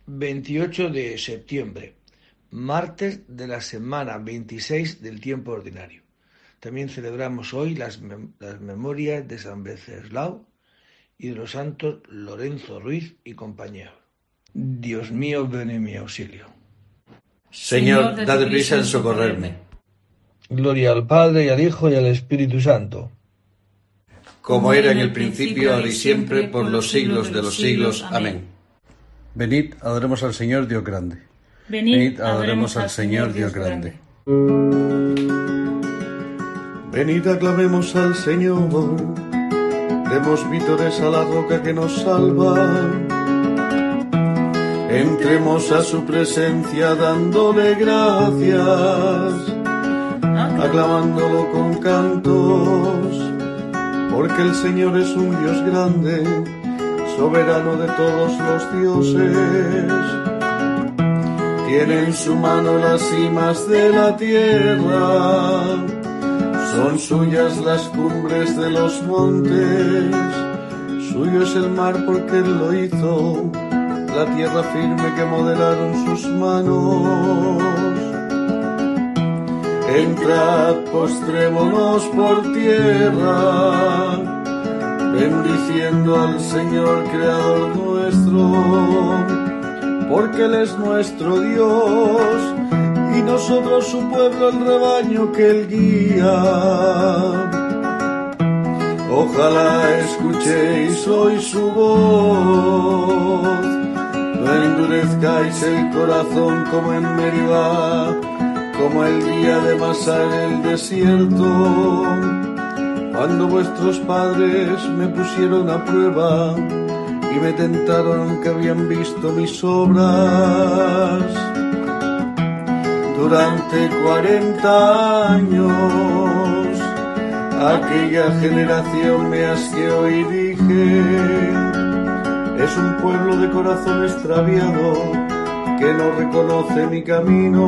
28 de septiembre, martes de la semana 26 del tiempo ordinario. También celebramos hoy las memorias de San Venceslao y de los santos Lorenzo Ruiz y compañía. Dios mío, ven en mi auxilio. Señor, dad prisa en socorrerme. Gloria al Padre, y al Hijo, y al Espíritu Santo. Como era en el principio, ahora y siempre, por los siglos de los siglos. Amén. Venid, adoremos al Señor Dios grande. Venid, adoremos al Señor Dios grande. Venid, aclamemos al Señor, demos vítores a la roca que nos salva. Entremos a su presencia dándole gracias, aclamándolo con cantos, porque el Señor es un Dios grande, soberano de todos los dioses. Tiene en su mano las cimas de la tierra, son suyas las cumbres de los montes, suyo es el mar porque Él lo hizo, la tierra firme que modelaron sus manos. Entrad, postrémonos por tierra, bendiciendo al Señor Creador nuestro, porque Él es nuestro Dios, y nosotros su pueblo, el rebaño que Él guía. Ojalá escuchéis hoy su voz, no endurezcáis el corazón como en Meribá, como el día de Masá en el desierto, cuando vuestros padres me pusieron a prueba y me tentaron aunque habían visto mis obras. Durante 40 años aquella generación me asqueó y dije: es un pueblo de corazón extraviado que no reconoce mi camino.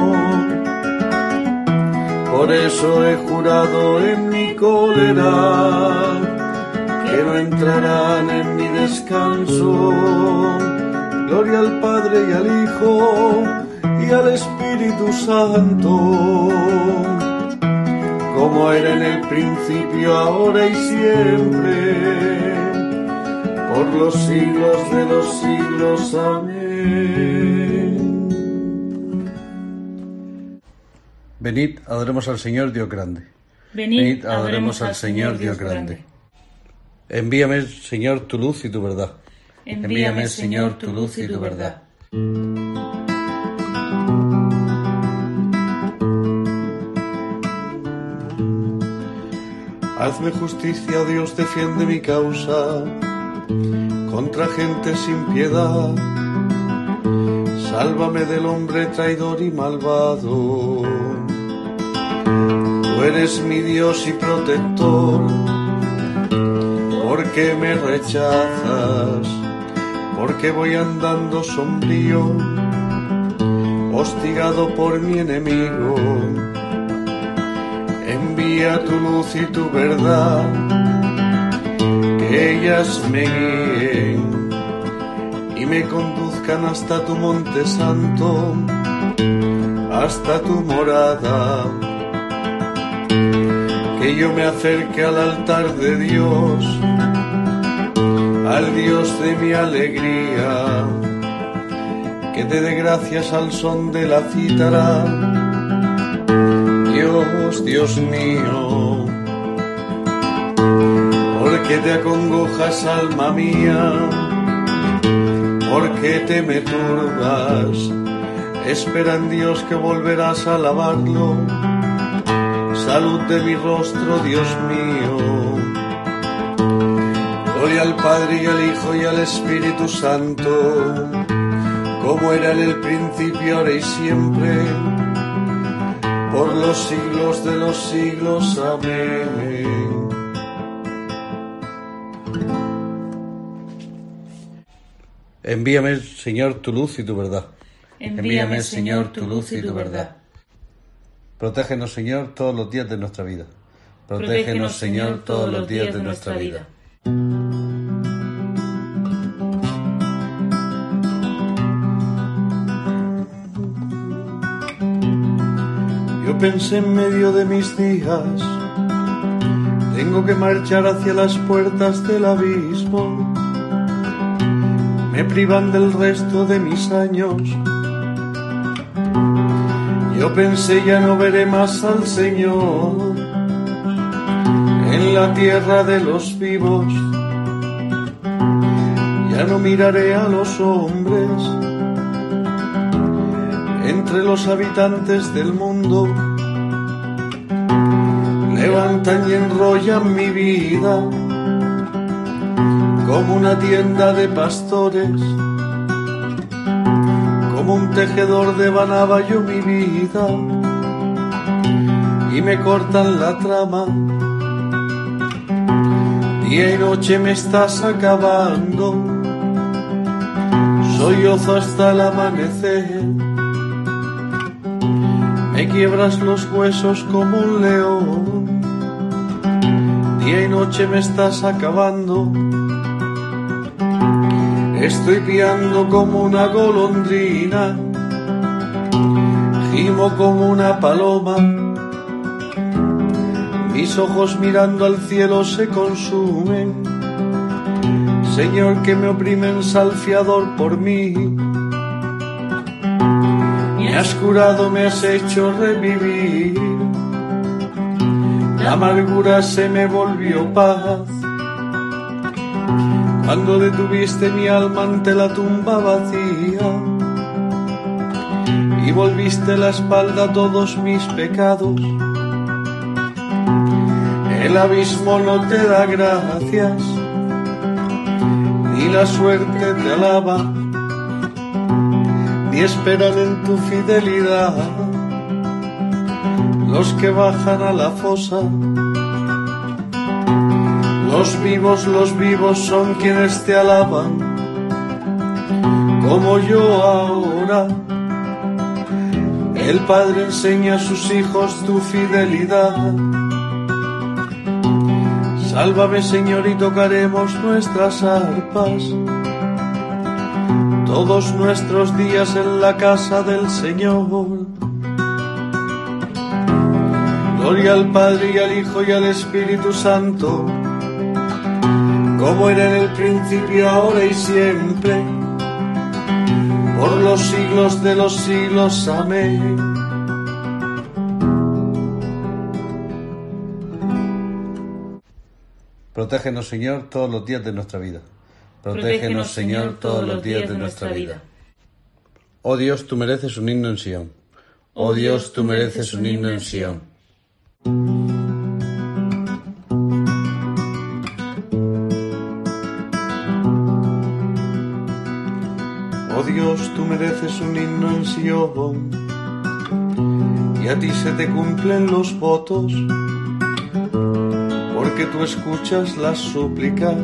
Por eso he jurado en mi cólera que no entrarán en mi descanso. Gloria al Padre y al Hijo y al Espíritu Santo, como era en el principio, ahora y siempre, por los siglos de los siglos. Amén. Venid, adoremos al Señor Dios grande. Venid, adoremos al Señor Dios grande. Envíame, Señor, tu luz y tu verdad. Envíame, Señor, tu luz y tu verdad. Hazme justicia, oh Dios, defiende mi causa contra gente sin piedad. Sálvame del hombre traidor y malvado. Tú eres mi Dios y protector. ¿Por qué me rechazas? ¿Por qué voy andando sombrío, hostigado por mi enemigo? Envía tu luz y tu verdad, que ellas me guíen y me conduzcan hasta tu monte santo, hasta tu morada. Que yo me acerque al altar de Dios, al Dios de mi alegría, que te dé gracias al son de la cítara. Dios, Dios mío, ¿por qué te acongojas, alma mía? ¿Por qué te me turbas? Espera en Dios que volverás a alabarlo. Salud de mi rostro, Dios mío. Gloria al Padre y al Hijo y al Espíritu Santo, como era en el principio, ahora y siempre, por los siglos de los siglos. Amén. Envíame, Señor, tu luz y tu verdad. Envíame, Señor, tu luz y tu verdad. Protégenos, Señor, todos los días de nuestra vida. Protégenos, Señor, todos los días de nuestra vida. Yo pensé en medio de mis días, tengo que marchar hacia las puertas del abismo. Me privan del resto de mis años. Yo pensé ya no veré más al Señor en la tierra de los vivos. Ya no miraré a los hombres entre los habitantes del mundo. Levantan y enrollan mi vida como una tienda de pastores. Como un tejedor devanaba yo mi vida y me cortan la trama. Día y noche me estás acabando, sollozo hasta el amanecer. Me quiebras los huesos como un león, día y noche me estás acabando. Estoy piando como una golondrina, gimo como una paloma. Mis ojos mirando al cielo se consumen. Señor, que me oprimen salfiador por mí. Me has curado, me has hecho revivir. La amargura se me volvió paz. Cuando detuviste mi alma ante la tumba vacía y volviste la espalda a todos mis pecados, el abismo no te da gracias, ni la suerte te alaba, ni esperan en tu fidelidad los que bajan a la fosa. Los vivos son quienes te alaban, como yo ahora. El Padre enseña a sus hijos tu fidelidad. Sálvame, Señor, y tocaremos nuestras arpas todos nuestros días en la casa del Señor. Gloria al Padre y al Hijo y al Espíritu Santo, como era en el principio, ahora y siempre, por los siglos de los siglos. Amén. Protégenos, Señor, todos los días de nuestra vida. Protégenos, Señor, todos los días de nuestra vida. Oh Dios, tú mereces un himno en Sión. Oh Dios, tú mereces un himno en Sión. Oh Dios, tú mereces un himno en Sión, y a ti se te cumplen los votos, porque tú escuchas las súplicas.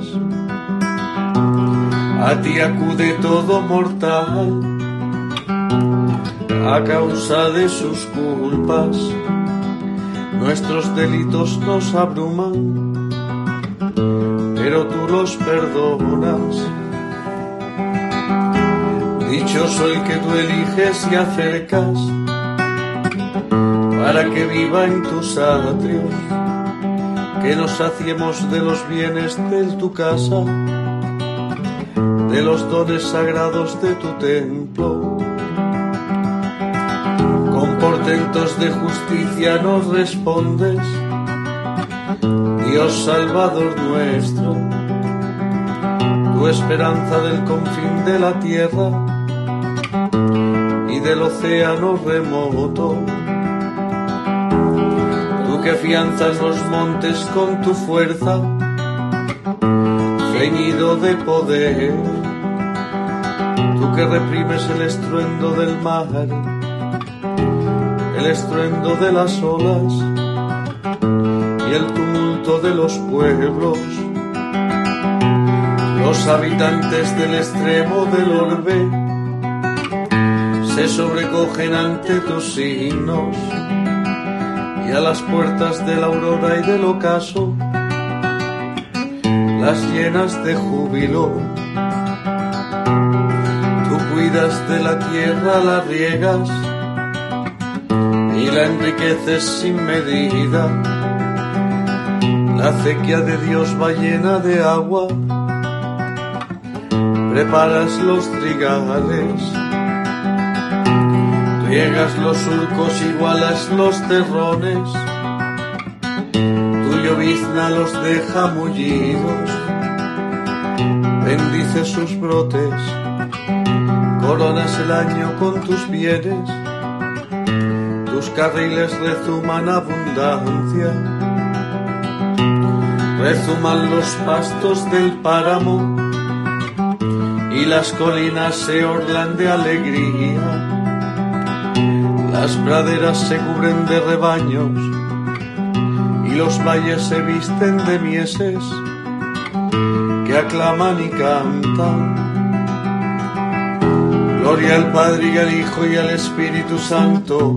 A ti acude todo mortal, a causa de sus culpas. Nuestros delitos nos abruman, pero tú los perdonas. Dichoso el que tú eliges y acercas, para que viva en tus atrios, que nos saciemos de los bienes de tu casa, de los dones sagrados de tu templo. Con portentos de justicia nos respondes, Dios Salvador nuestro, tu esperanza del confín de la tierra y del océano remoto. Tú que afianzas los montes con tu fuerza, ceñido de poder. Tú que reprimes el estruendo del mar, el estruendo de las olas y el tumulto de los pueblos. Los habitantes del extremo del orbe se sobrecogen ante tus signos, y a las puertas de la aurora y del ocaso las llenas de júbilo. Tú cuidas de la tierra, la riegas y y la enriqueces sin medida. La acequia de Dios va llena de agua, preparas los trigales, riegas los surcos, igualas los terrones, tu llovizna los deja mullidos, bendices sus brotes, coronas el año con tus bienes, tus carriles rezuman abundancia, rezuman los pastos del páramo y las colinas se orlan de alegría. Las praderas se cubren de rebaños y los valles se visten de mieses que aclaman y cantan. Gloria al Padre y al Hijo y al Espíritu Santo,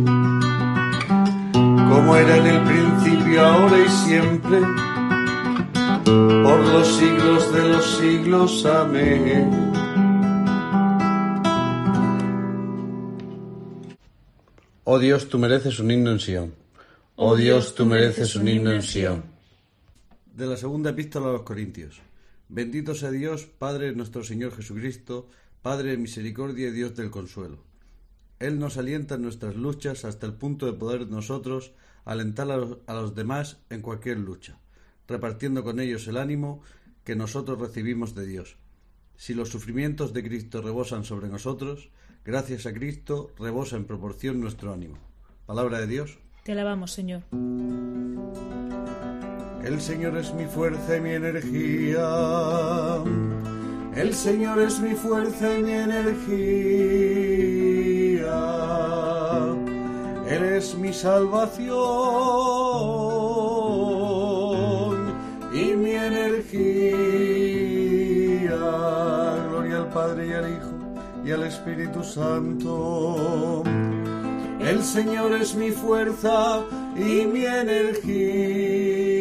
como era en el principio, ahora y siempre, por los siglos de los siglos. Amén. Oh Dios, tú mereces un himno en Sión. Oh Dios, tú mereces un himno en Sión. De la segunda epístola a los Corintios. Bendito sea Dios, Padre de nuestro Señor Jesucristo, Padre de misericordia y Dios del consuelo. Él nos alienta en nuestras luchas hasta el punto de poder nosotros alentar a los demás en cualquier lucha, repartiendo con ellos el ánimo que nosotros recibimos de Dios. Si los sufrimientos de Cristo rebosan sobre nosotros, gracias a Cristo rebosa en proporción nuestro ánimo. Palabra de Dios. Te alabamos, Señor. El Señor es mi fuerza y mi energía. El Señor es mi fuerza y mi energía. Él es mi salvación y mi energía. Gloria al Padre y al Hijo y al Espíritu Santo. El Señor es mi fuerza y mi energía.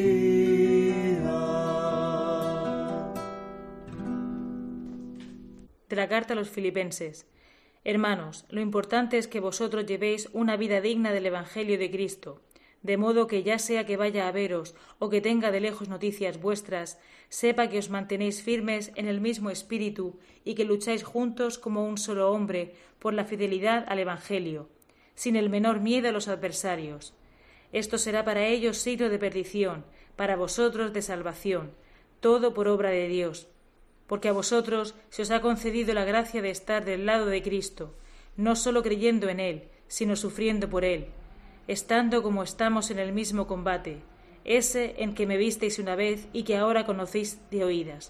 De la carta a los Filipenses. Hermanos, lo importante es que vosotros llevéis una vida digna del Evangelio de Cristo, de modo que ya sea que vaya a veros o que tenga de lejos noticias vuestras, sepa que os mantenéis firmes en el mismo espíritu y que lucháis juntos como un solo hombre por la fidelidad al Evangelio, sin el menor miedo a los adversarios. Esto será para ellos signo de perdición, para vosotros de salvación, todo por obra de Dios. Porque a vosotros se os ha concedido la gracia de estar del lado de Cristo, no solo creyendo en Él, sino sufriendo por Él, estando como estamos en el mismo combate, ese en que me visteis una vez y que ahora conocéis de oídas.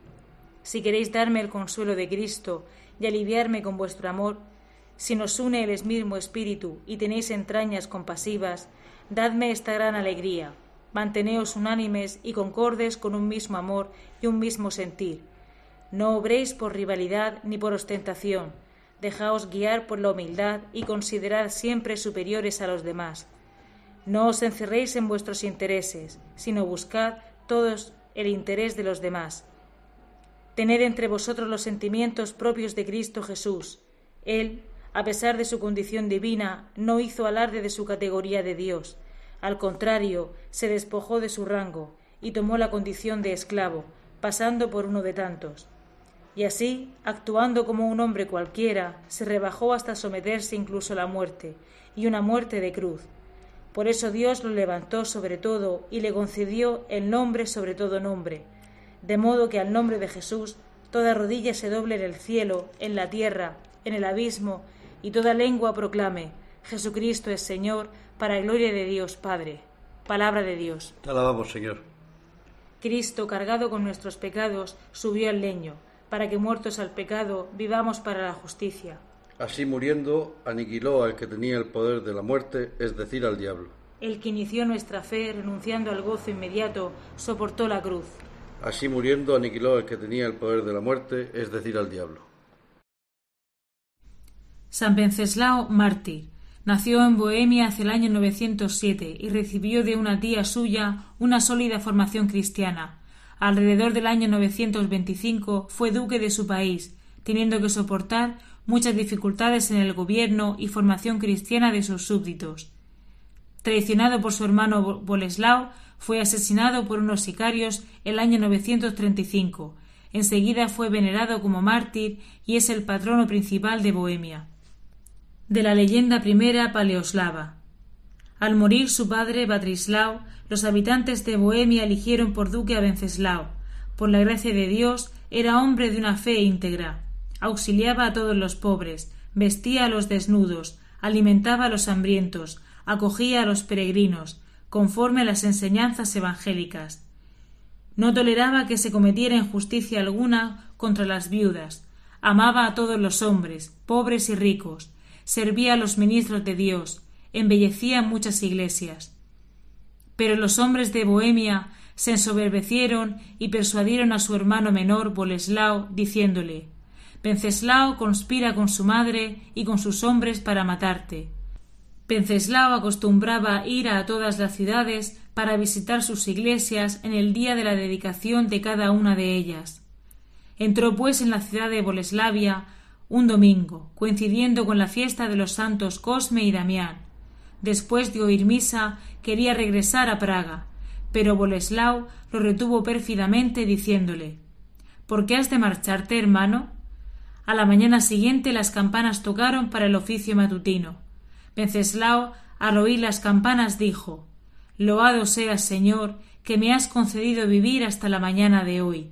Si queréis darme el consuelo de Cristo y aliviarme con vuestro amor, si nos une el mismo espíritu y tenéis entrañas compasivas, dadme esta gran alegría, manteneos unánimes y concordes con un mismo amor y un mismo sentir. No obréis por rivalidad ni por ostentación, dejaos guiar por la humildad y considerad siempre superiores a los demás. No os encerréis en vuestros intereses, sino buscad todos el interés de los demás. Tened entre vosotros los sentimientos propios de Cristo Jesús. Él, a pesar de su condición divina, no hizo alarde de su categoría de Dios. Al contrario, se despojó de su rango y tomó la condición de esclavo, pasando por uno de tantos. Y así, actuando como un hombre cualquiera, se rebajó hasta someterse incluso a la muerte, y una muerte de cruz. Por eso Dios lo levantó sobre todo y le concedió el nombre sobre todo nombre, de modo que al nombre de Jesús toda rodilla se doble en el cielo, en la tierra, en el abismo, y toda lengua proclame: Jesucristo es Señor, para gloria de Dios Padre. Palabra de Dios. Te alabamos, Señor. Cristo, cargado con nuestros pecados, subió al leño, para que muertos al pecado vivamos para la justicia. Así muriendo, aniquiló al que tenía el poder de la muerte, es decir, al diablo. El que inició nuestra fe, renunciando al gozo inmediato, soportó la cruz. Así muriendo, aniquiló al que tenía el poder de la muerte, es decir, al diablo. San Wenceslao, mártir. Nació en Bohemia hacia el año 907 y recibió de una tía suya una sólida formación cristiana. Alrededor del año 925 fue duque de su país, teniendo que soportar muchas dificultades en el gobierno y formación cristiana de sus súbditos. traicionado por su hermano Boleslao, fue asesinado por unos sicarios el año 935. Enseguida fue venerado como mártir y es el patrono principal de Bohemia. De la leyenda primera paleoslava. Al morir su padre Batrislao, los habitantes de Bohemia eligieron por duque a Venceslao. Por la gracia de Dios, era hombre de una fe íntegra. Auxiliaba a todos los pobres, vestía a los desnudos, alimentaba a los hambrientos, acogía a los peregrinos, conforme a las enseñanzas evangélicas. No toleraba que se cometiera injusticia alguna contra las viudas, amaba a todos los hombres, pobres y ricos, servía a los ministros de Dios, embellecía muchas iglesias. Pero los hombres de Bohemia se ensoberbecieron y persuadieron a su hermano menor Boleslao, diciéndole: Venceslao conspira con su madre y con sus hombres para matarte. Venceslao acostumbraba ir a todas las ciudades para visitar sus iglesias en el día de la dedicación de cada una de ellas. Entró pues en la ciudad de Boleslavia un domingo, coincidiendo con la fiesta de los santos Cosme y Damián. Después de oír misa, quería regresar a Praga, pero Boleslao lo retuvo pérfidamente, diciéndole: ¿Por qué has de marcharte, hermano? A la mañana siguiente las campanas tocaron para el oficio matutino. Venceslao, al oír las campanas, dijo: Loado seas, Señor, que me has concedido vivir hasta la mañana de hoy.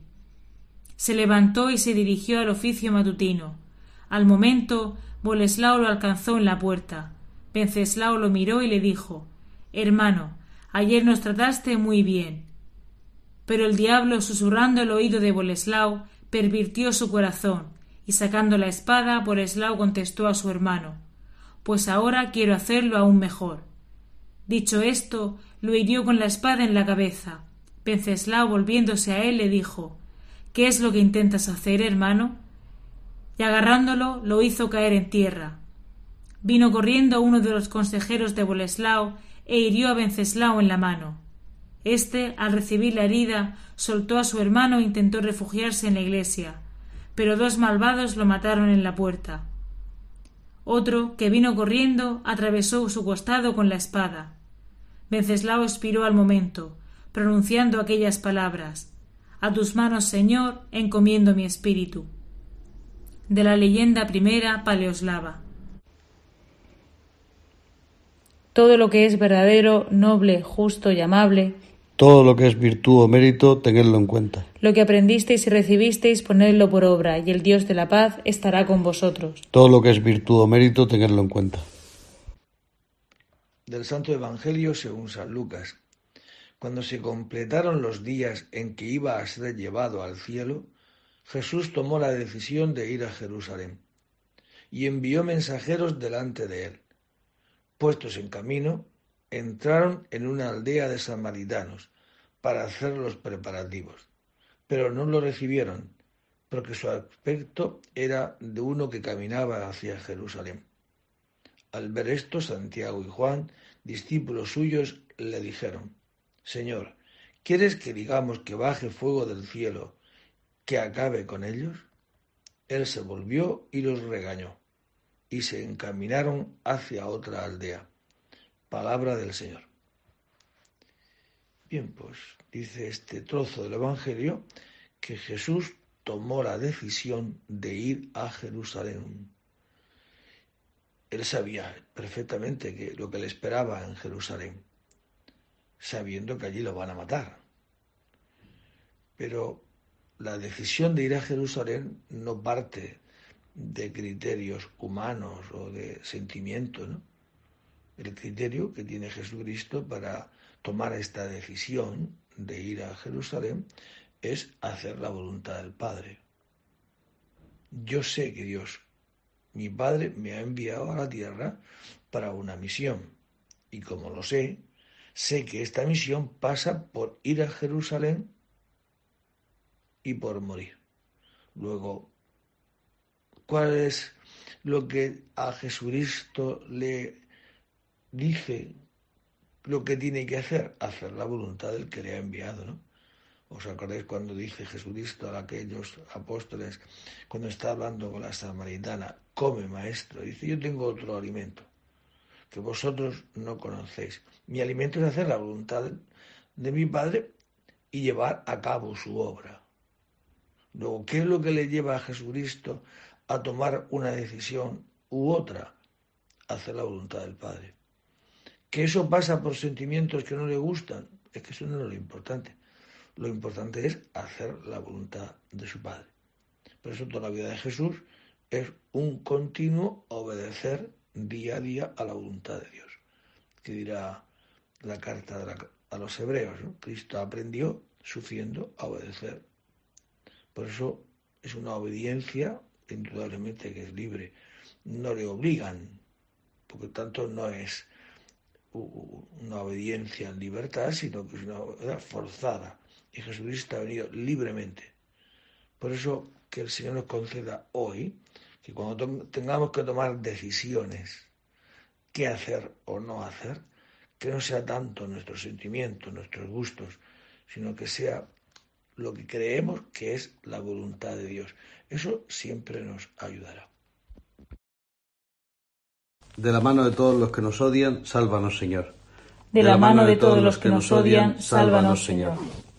Se levantó y se dirigió al oficio matutino. Al momento, Boleslao lo alcanzó en la puerta. Venceslao lo miró y le dijo: Hermano, ayer nos trataste muy bien. Pero el diablo, susurrando el oído de Boleslao, pervirtió su corazón, y sacando la espada, Boleslao contestó a su hermano: Pues ahora quiero hacerlo aún mejor. Dicho esto, lo hirió con la espada en la cabeza. Venceslao, volviéndose a él, le dijo: ¿Qué es lo que intentas hacer, hermano? Y agarrándolo, lo hizo caer en tierra. Vino corriendo uno de los consejeros de Boleslao e hirió a Venceslao en la mano. Este, al recibir la herida, soltó a su hermano e intentó refugiarse en la iglesia, pero dos malvados lo mataron en la puerta. Otro, que vino corriendo, atravesó su costado con la espada. Venceslao expiró al momento, pronunciando aquellas palabras: A tus manos, Señor, encomiendo mi espíritu. De la leyenda primera paleoslava. Todo lo que es verdadero, noble, justo y amable, todo lo que es virtud o mérito, tenedlo en cuenta. Lo que aprendisteis y recibisteis, ponedlo por obra, y el Dios de la paz estará con vosotros. Todo lo que es virtud o mérito, tenedlo en cuenta. Del Santo Evangelio según San Lucas. Cuando se completaron los días en que iba a ser llevado al cielo, Jesús tomó la decisión de ir a Jerusalén y envió mensajeros delante de él. Puestos en camino, entraron en una aldea de samaritanos para hacer los preparativos, pero no lo recibieron, porque su aspecto era de uno que caminaba hacia Jerusalén. Al ver esto, Santiago y Juan, discípulos suyos, le dijeron: Señor, ¿quieres que digamos que baje fuego del cielo, que acabe con ellos? Él se volvió y los regañó, y se encaminaron hacia otra aldea. Palabra del Señor. Bien, pues dice este trozo del Evangelio que Jesús tomó la decisión de ir a Jerusalén. Él sabía perfectamente que lo que le esperaba en Jerusalén, sabiendo que allí lo van a matar. Pero la decisión de ir a Jerusalén no parte de criterios humanos o de sentimientos, ¿no? El criterio que tiene Jesucristo para tomar esta decisión de ir a Jerusalén es hacer la voluntad del Padre. Yo sé que Dios, mi Padre, me ha enviado a la tierra para una misión, y como lo sé que esta misión pasa por ir a Jerusalén y por morir. Luego, ¿cuál es lo que a Jesucristo le dice lo que tiene que hacer? Hacer la voluntad del que le ha enviado, ¿no? ¿Os acordáis cuando dice Jesucristo a aquellos apóstoles, cuando está hablando con la samaritana: come, maestro? Dice: yo tengo otro alimento. que vosotros no conocéis. Mi alimento es hacer la voluntad de mi Padre y llevar a cabo su obra. Luego, ¿qué es lo que le lleva a Jesucristo a tomar una decisión u otra? Hacer la voluntad del Padre. ¿Que eso pasa por sentimientos que no le gustan? Es que eso no es lo importante. Lo importante es hacer la voluntad de su Padre. Por eso toda la vida de Jesús es un continuo obedecer día a día a la voluntad de Dios. Que dirá la carta a los hebreos, ¿no? Cristo aprendió sufriendo a obedecer. Por eso es una obediencia, indudablemente, que es libre. No le obligan, porque tanto no es una obediencia en libertad, sino que es una obediencia forzada. Y Jesucristo ha venido libremente. Por eso que el Señor nos conceda hoy que cuando tengamos que tomar decisiones, qué hacer o no hacer, que no sea tanto nuestros sentimientos, nuestros gustos, sino que sea lo que creemos que es la voluntad de Dios. Eso siempre nos ayudará. De la mano de todos los que nos odian, sálvanos, Señor. De la mano de todos los que nos odian, sálvanos, Señor.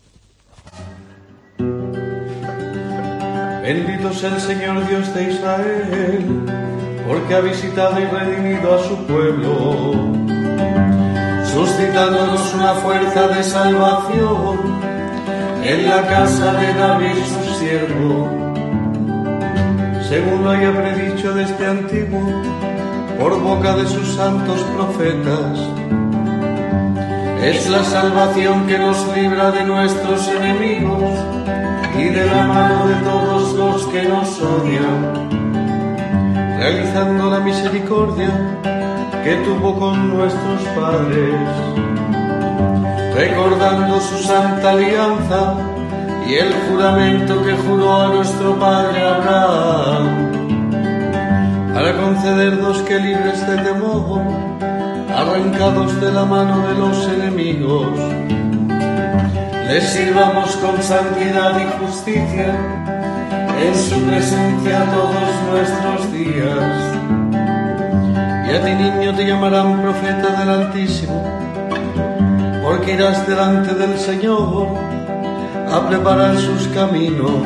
Bendito sea el Señor Dios de Israel, porque ha visitado y redimido a su pueblo, suscitándonos una fuerza de salvación en la casa de David su siervo, según lo haya predicho desde antiguo por boca de sus santos profetas. Es la salvación que nos libra de nuestros enemigos y de la mano de todos los que nos odian, realizando la misericordia que tuvo con nuestros padres, recordando su santa alianza y el juramento que juró a nuestro padre Abraham, para concedernos que libres de temor, arrancados de la mano de los enemigos, les sirvamos con santidad y justicia en su presencia todos nuestros días. Y a ti, niño, te llamarán profeta del Altísimo, porque irás delante del Señor a preparar sus caminos,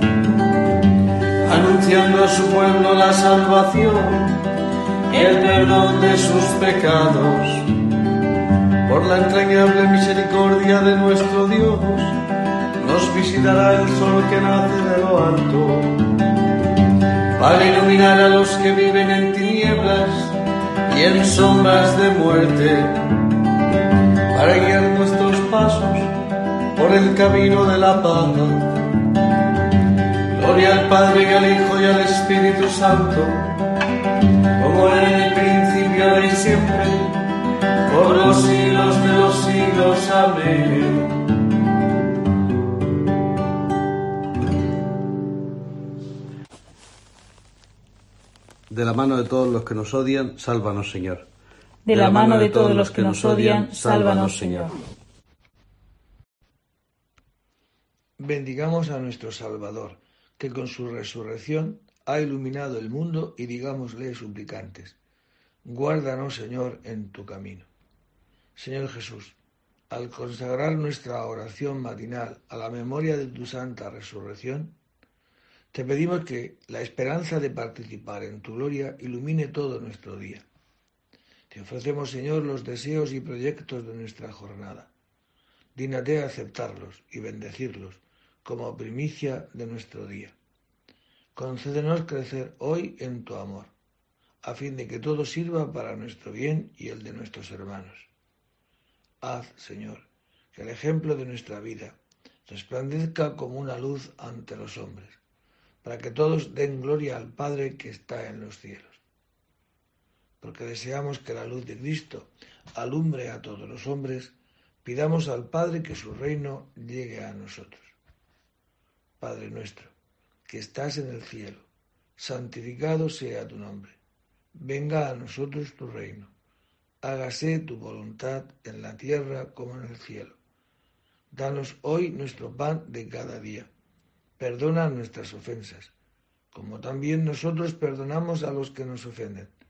anunciando a su pueblo la salvación y el perdón de sus pecados. Por la entrañable misericordia de nuestro Dios, nos visitará el sol que nace de lo alto, para iluminar a los que viven en tinieblas y en sombras de muerte, para guiar nuestros pasos por el camino de la paz. Gloria al Padre, y al Hijo, y al Espíritu Santo, como era en el principio, ahora y siempre, por los siglos de los siglos. Amén. De la mano de todos los que nos odian, sálvanos, Señor. De la mano de todos los que nos odian, sálvanos, Señor. Bendigamos a nuestro Salvador, que con su resurrección ha iluminado el mundo, y digámosle suplicantes: guárdanos, Señor, en tu camino. Señor Jesús, al consagrar nuestra oración matinal a la memoria de tu santa resurrección, te pedimos que la esperanza de participar en tu gloria ilumine todo nuestro día. Te ofrecemos, Señor, los deseos y proyectos de nuestra jornada. Dígnate a aceptarlos y bendecirlos como primicia de nuestro día. Concédenos crecer hoy en tu amor, a fin de que todo sirva para nuestro bien y el de nuestros hermanos. Haz, Señor, que el ejemplo de nuestra vida resplandezca como una luz ante los hombres, para que todos den gloria al Padre que está en los cielos. Porque deseamos que la luz de Cristo alumbre a todos los hombres, pidamos al Padre que su reino llegue a nosotros. Padre nuestro, que estás en el cielo, santificado sea tu nombre. Venga a nosotros tu reino. Hágase tu voluntad en la tierra como en el cielo. Danos hoy nuestro pan de cada día. Perdona nuestras ofensas, como también nosotros perdonamos a los que nos ofenden.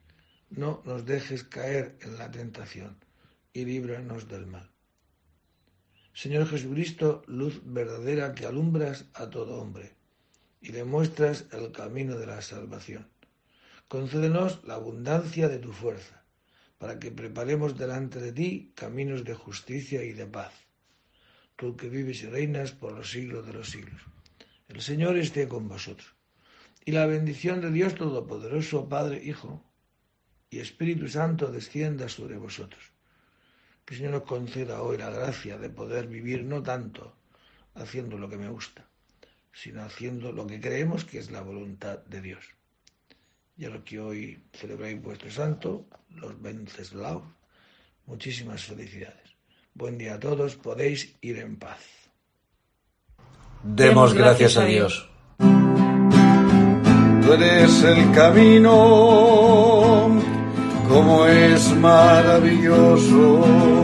no nos dejes caer en la tentación y líbranos del mal. Señor Jesucristo, luz verdadera que alumbras a todo hombre y le muestras el camino de la salvación. Concédenos la abundancia de tu fuerza, para que preparemos delante de ti caminos de justicia y de paz. Tú que vives y reinas por los siglos de los siglos. El Señor esté con vosotros. Y la bendición de Dios Todopoderoso, Padre, Hijo y Espíritu Santo descienda sobre vosotros. Que el Señor nos conceda hoy la gracia de poder vivir no tanto haciendo lo que me gusta, sino haciendo lo que creemos que es la voluntad de Dios. Y a los que hoy celebráis vuestro santo, los Venceslaos, muchísimas felicidades. Buen día a todos, podéis ir en paz. Demos gracias a Dios. Tú eres el camino, como es maravilloso.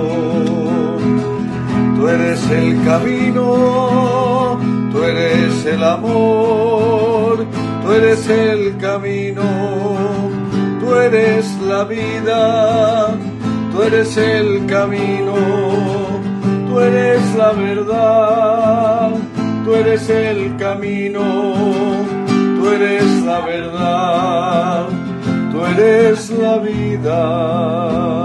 Tú eres el camino, tú eres el amor, tú eres el camino, tú eres la vida, tú eres el camino, tú eres la verdad, tú eres el camino, tú eres la verdad, tú eres la vida.